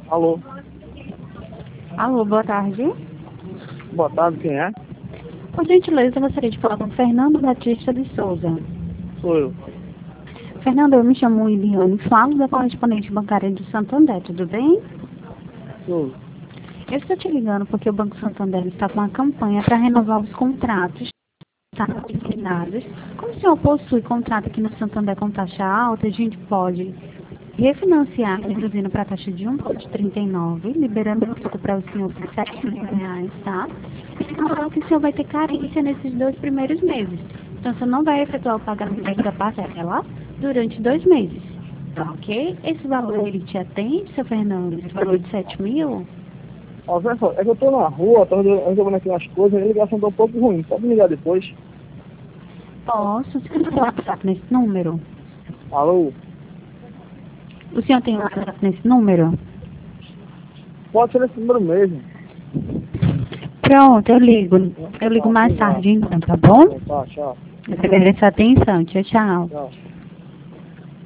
Alô? Alô, boa tarde. Boa tarde, quem é? Por gentileza, eu gostaria de falar com Fernando Batista de Souza. Sou eu. Fernando, eu me chamo Iliane, falo da correspondente bancária do Santander, tudo bem? Sou. Eu estou te ligando porque o Banco Santander está com uma campanha para renovar os contratos assinados. Como o senhor possui contrato aqui no Santander com taxa alta, a gente pode refinanciar, reduzindo para a taxa de 1,39, liberando um pouco para o senhor por R$ 7.000, tá? E falando que o senhor vai ter carência nesses 2 primeiros meses. Então, você não vai efetuar o pagamento da parcela durante 2 meses, tá ok? Esse valor, ele te atende, seu Fernando? Esse valor de 7.000? Ó, Zé, é que eu tô na rua, tô resolvendo aqui umas coisas, a ligação tá um pouco ruim. Pode me ligar depois? Posso? Você tem um WhatsApp nesse número? Alô? O senhor tem um WhatsApp nesse número? Pode ser esse número mesmo. Pronto, eu ligo. Eu ligo Tá, mais obrigado. tarde, então, tá bom? Tá, tchau. Eu agradeço a atenção. Tchau, tchau. Tchau.